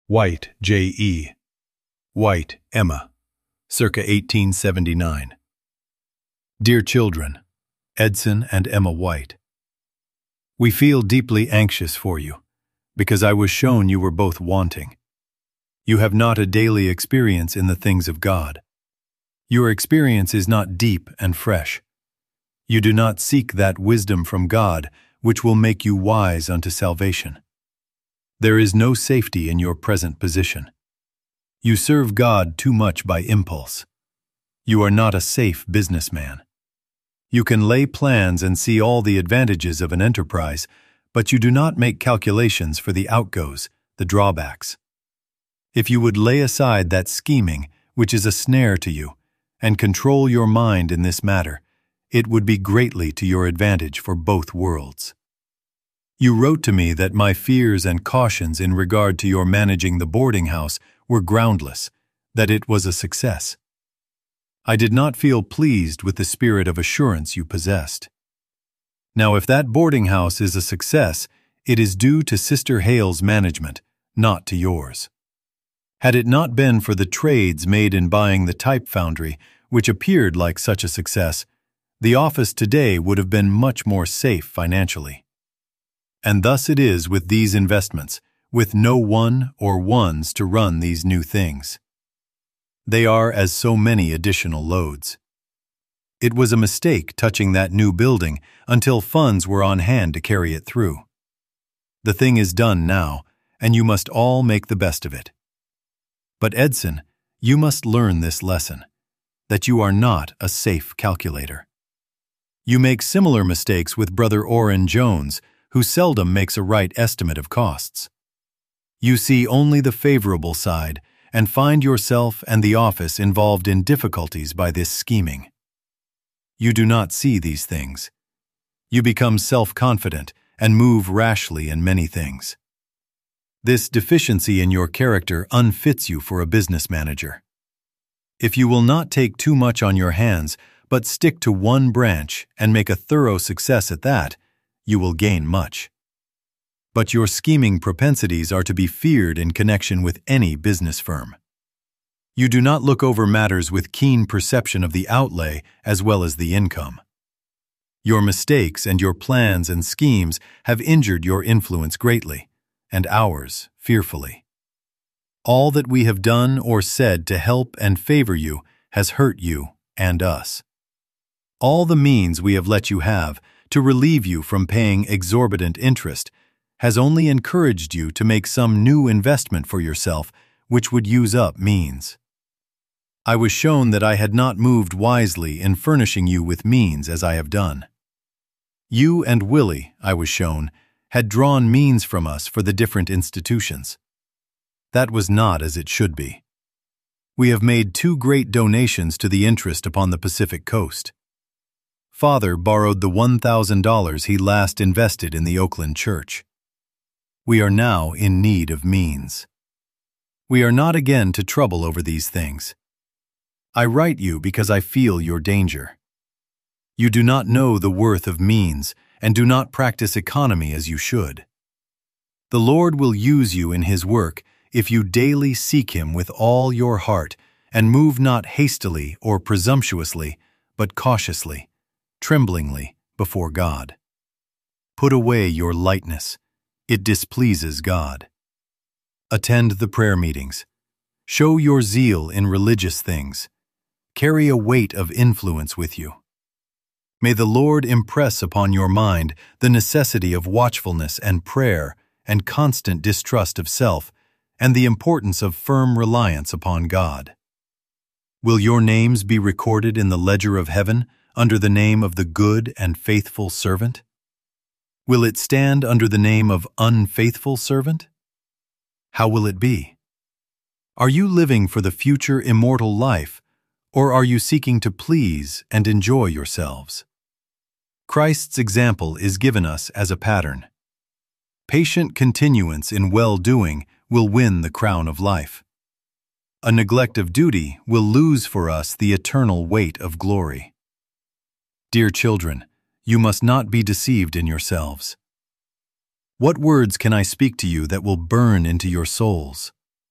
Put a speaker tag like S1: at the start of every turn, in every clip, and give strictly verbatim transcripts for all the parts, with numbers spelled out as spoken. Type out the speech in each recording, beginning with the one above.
S1: White, J E White, Emma, circa eighteen seventy-nine. Dear children, Edson and Emma White, we feel deeply anxious for you, because I was shown you were both wanting. You have not a daily experience in the things of God. Your experience is not deep and fresh. You do not seek that wisdom from God which will make you wise unto salvation. There is no safety in your present position. You serve God too much by impulse. You are not a safe businessman. You can lay plans and see all the advantages of an enterprise, but you do not make calculations for the outgoes, the drawbacks. If you would lay aside that scheming, which is a snare to you, and control your mind in this matter, it would be greatly to your advantage for both worlds. You wrote to me that my fears and cautions in regard to your managing the boarding house were groundless, that it was a success. I did not feel pleased with the spirit of assurance you possessed. Now, if that boarding house is a success, it is due to Sister Hale's management, not to yours. Had it not been for the trades made in buying the type foundry, which appeared like such a success, the office today would have been much more safe financially. And thus it is with these investments, with no one or ones to run these new things. They are as so many additional loads. It was a mistake touching that new building until funds were on hand to carry it through. The thing is done now, and you must all make the best of it. But Edson, you must learn this lesson, that you are not a safe calculator. You make similar mistakes with Brother Orrin Jones, who seldom makes a right estimate of costs. You see only the favorable side and find yourself and the office involved in difficulties by this scheming. You do not see these things. You become self-confident and move rashly in many things. This deficiency in your character unfits you for a business manager. If you will not take too much on your hands, but stick to one branch and make a thorough success at that, you will gain much. But your scheming propensities are to be feared in connection with any business firm. You do not look over matters with keen perception of the outlay as well as the income. Your mistakes and your plans and schemes have injured your influence greatly, and ours fearfully. All that we have done or said to help and favor you has hurt you and us. All the means we have let you have to relieve you from paying exorbitant interest has only encouraged you to make some new investment for yourself which would use up means. I was shown that I had not moved wisely in furnishing you with means as I have done. You and Willie, I was shown, had drawn means from us for the different institutions. That was not as it should be. We have made two great donations to the interest upon the Pacific coast. Father borrowed the one thousand dollars he last invested in the Oakland church. We are now in need of means. We are not again to trouble over these things. I write you because I feel your danger. You do not know the worth of means and do not practice economy as you should. The Lord will use you in His work if you daily seek Him with all your heart and move not hastily or presumptuously, but cautiously, tremblingly before God. Put away your lightness. It displeases God. Attend the prayer meetings. Show your zeal in religious things. Carry a weight of influence with you. May the Lord impress upon your mind the necessity of watchfulness and prayer and constant distrust of self, and the importance of firm reliance upon God. Will your names be recorded in the ledger of heaven under the name of the good and faithful servant? Will it stand under the name of unfaithful servant? How will it be? Are you living for the future immortal life, or are you seeking to please and enjoy yourselves? Christ's example is given us as a pattern. Patient continuance in well-doing will win the crown of life. A neglect of duty will lose for us the eternal weight of glory. Dear children, you must not be deceived in yourselves. What words can I speak to you that will burn into your souls?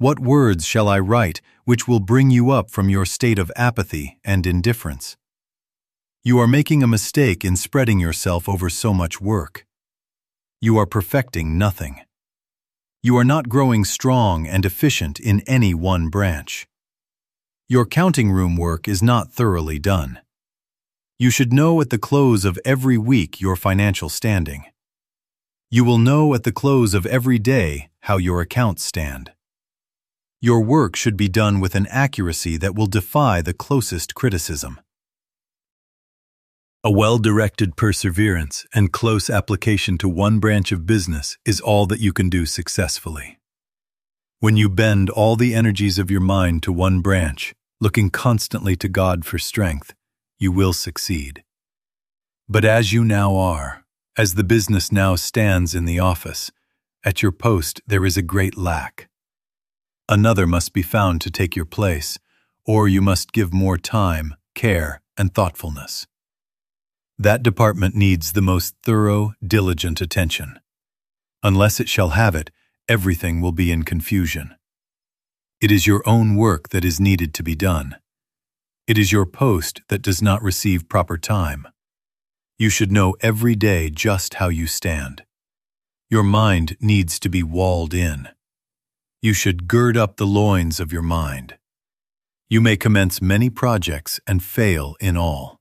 S1: What words shall I write which will bring you up from your state of apathy and indifference? You are making a mistake in spreading yourself over so much work. You are perfecting nothing. You are not growing strong and efficient in any one branch. Your counting room work is not thoroughly done. You should know at the close of every week your financial standing. You will know at the close of every day how your accounts stand. Your work should be done with an accuracy that will defy the closest criticism. A well-directed perseverance and close application to one branch of business is all that you can do successfully. When you bend all the energies of your mind to one branch, looking constantly to God for strength, you will succeed. But as you now are, as the business now stands in the office, at your post there is a great lack. Another must be found to take your place, or you must give more time, care, and thoughtfulness. That department needs the most thorough, diligent attention. Unless it shall have it, everything will be in confusion. It is your own work that is needed to be done. It is your post that does not receive proper time. You should know every day just how you stand. Your mind needs to be walled in. You should gird up the loins of your mind. You may commence many projects and fail in all.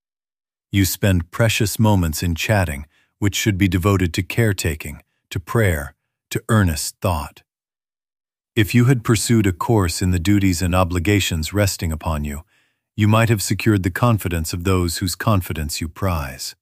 S1: You spend precious moments in chatting, which should be devoted to caretaking, to prayer, to earnest thought. If you had pursued a course in the duties and obligations resting upon you, you might have secured the confidence of those whose confidence you prize.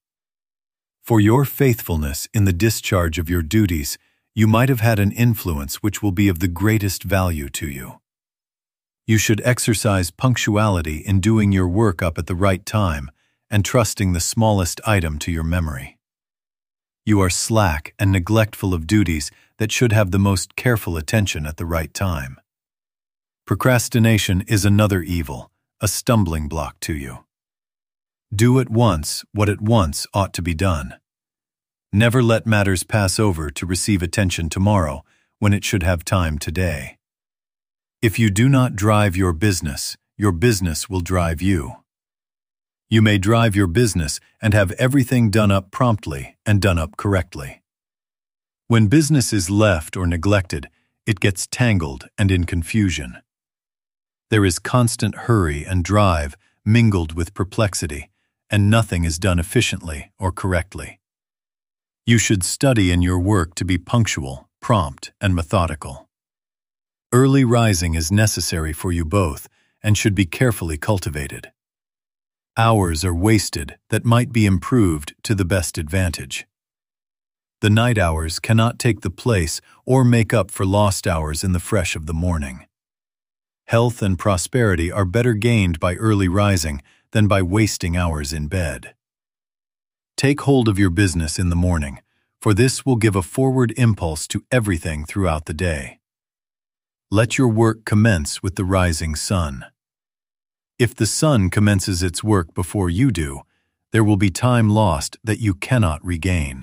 S1: For your faithfulness in the discharge of your duties, you might have had an influence which will be of the greatest value to you. You should exercise punctuality in doing your work up at the right time and trusting the smallest item to your memory. You are slack and neglectful of duties that should have the most careful attention at the right time. Procrastination is another evil, a stumbling block to you. Do at once what at once ought to be done. Never let matters pass over to receive attention tomorrow when it should have time today. If you do not drive your business, your business will drive you. You may drive your business and have everything done up promptly and done up correctly. When business is left or neglected, it gets tangled and in confusion. There is constant hurry and drive mingled with perplexity, and nothing is done efficiently or correctly. You should study in your work to be punctual, prompt, and methodical. Early rising is necessary for you both and should be carefully cultivated. Hours are wasted that might be improved to the best advantage. The night hours cannot take the place or make up for lost hours in the fresh of the morning. Health and prosperity are better gained by early rising than by wasting hours in bed. Take hold of your business in the morning, for this will give a forward impulse to everything throughout the day. Let your work commence with the rising sun. If the sun commences its work before you do, there will be time lost that you cannot regain.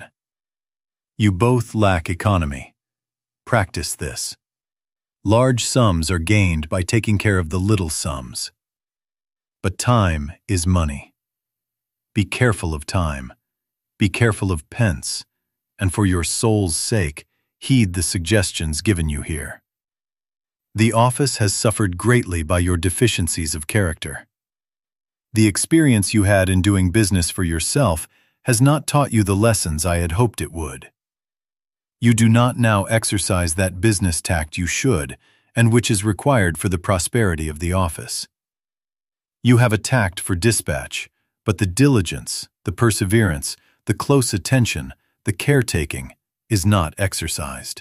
S1: You both lack economy. Practice this. Large sums are gained by taking care of the little sums. But time is money. Be careful of time. Be careful of pence, and for your soul's sake, heed the suggestions given you here. The office has suffered greatly by your deficiencies of character. The experience you had in doing business for yourself has not taught you the lessons I had hoped it would. You do not now exercise that business tact you should, and which is required for the prosperity of the office. You have a tact for dispatch, but the diligence, the perseverance, the close attention, the caretaking, is not exercised.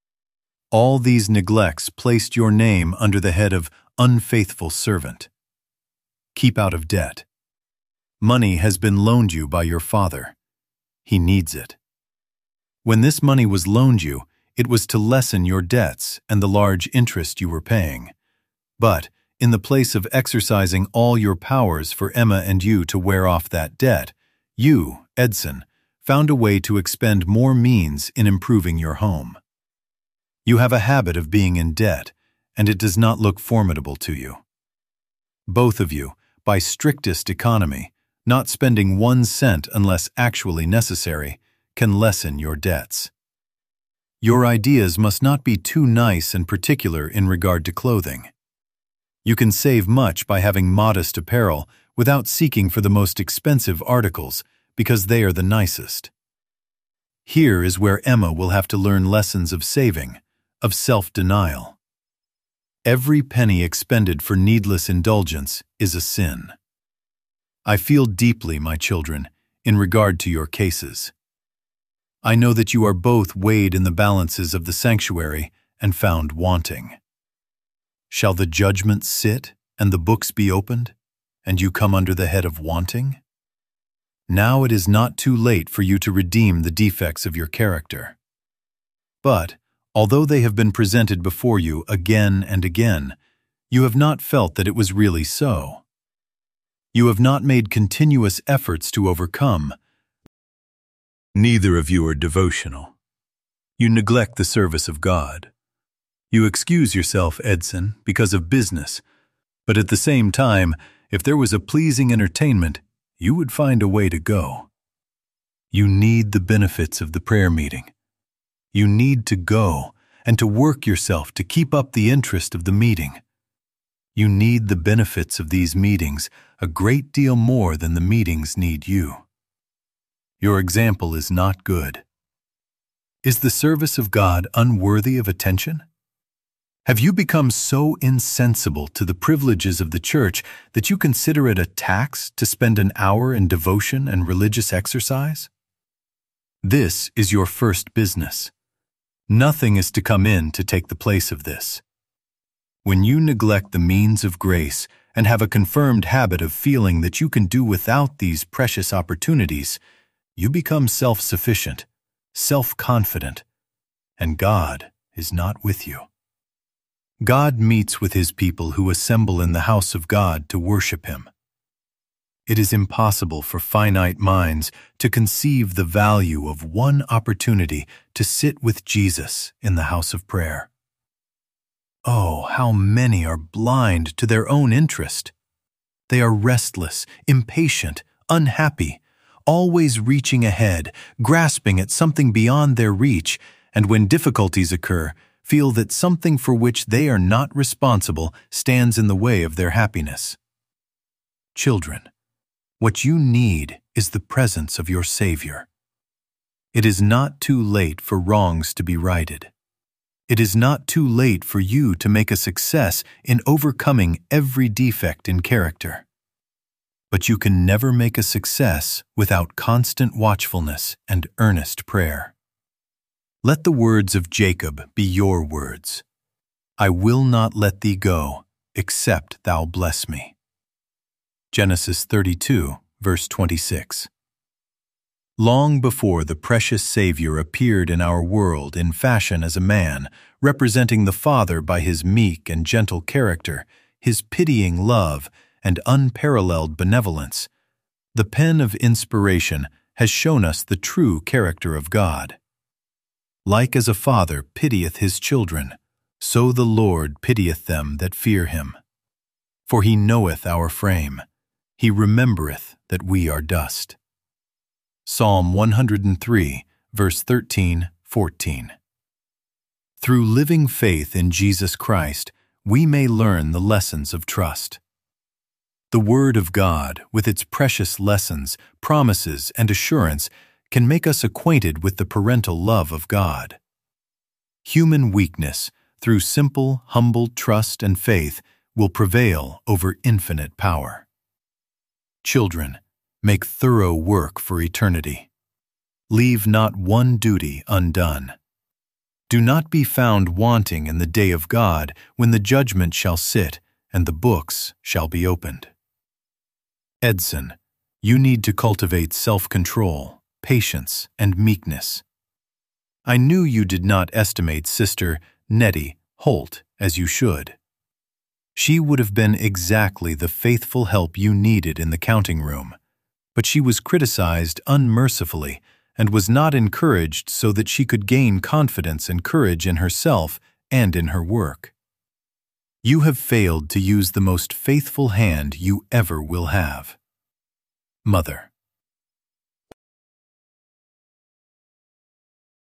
S1: All these neglects placed your name under the head of unfaithful servant. Keep out of debt. Money has been loaned you by your father. He needs it. When this money was loaned you, it was to lessen your debts and the large interest you were paying. But, in the place of exercising all your powers for Emma and you to wear off that debt, you, Edson, found a way to expend more means in improving your home. You have a habit of being in debt, and it does not look formidable to you. Both of you, by strictest economy, not spending one cent unless actually necessary, can lessen your debts. Your ideas must not be too nice and particular in regard to clothing. You can save much by having modest apparel without seeking for the most expensive articles because they are the nicest. Here is where Emma will have to learn lessons of saving, of self-denial. Every penny expended for needless indulgence is a sin. I feel deeply, my children, in regard to your cases. I know that you are both weighed in the balances of the sanctuary and found wanting. Shall the judgment sit and the books be opened, and you come under the head of wanting? Now it is not too late for you to redeem the defects of your character. But, although they have been presented before you again and again, you have not felt that it was really so. You have not made continuous efforts to overcome. Neither of you are devotional. You neglect the service of God. You excuse yourself, Edson, because of business, but at the same time, if there was a pleasing entertainment, you would find a way to go. You need the benefits of the prayer meeting. You need to go and to work yourself to keep up the interest of the meeting. You need the benefits of these meetings a great deal more than the meetings need you. Your example is not good. Is the service of God unworthy of attention? Have you become so insensible to the privileges of the church that you consider it a tax to spend an hour in devotion and religious exercise? This is your first business. Nothing is to come in to take the place of this. When you neglect the means of grace and have a confirmed habit of feeling that you can do without these precious opportunities, you become self-sufficient, self-confident, and God is not with you. God meets with His people who assemble in the house of God to worship Him. It is impossible for finite minds to conceive the value of one opportunity to sit with Jesus in the house of prayer. Oh, how many are blind to their own interest! They are restless, impatient, unhappy, always reaching ahead, grasping at something beyond their reach, and when difficulties occur, feel that something for which they are not responsible stands in the way of their happiness. Children, what you need is the presence of your Savior. It is not too late for wrongs to be righted. It is not too late for you to make a success in overcoming every defect in character. But you can never make a success without constant watchfulness and earnest prayer. Let the words of Jacob be your words. I will not let thee go, except thou bless me. Genesis thirty-two, verse twenty-six. Long before the precious Savior appeared in our world in fashion as a man, representing the Father by His meek and gentle character, His pitying love, and unparalleled benevolence, the pen of inspiration has shown us the true character of God. Like as a father pitieth his children, so the Lord pitieth them that fear Him. For He knoweth our frame, He remembereth that we are dust. Psalm one hundred three, verse thirteen, fourteen. Through living faith in Jesus Christ, we may learn the lessons of trust. The Word of God, with its precious lessons, promises, and assurance, can make us acquainted with the parental love of God. Human weakness, through simple, humble trust and faith, will prevail over infinite power. Children, make thorough work for eternity. Leave not one duty undone. Do not be found wanting in the day of God, when the judgment shall sit and the books shall be opened. Edson, you need to cultivate self-control, patience, and meekness. I knew you did not estimate Sister Nettie Holt as you should. She would have been exactly the faithful help you needed in the counting room, but she was criticized unmercifully and was not encouraged so that she could gain confidence and courage in herself and in her work. You have failed to use the most faithful hand you ever will have. Mother.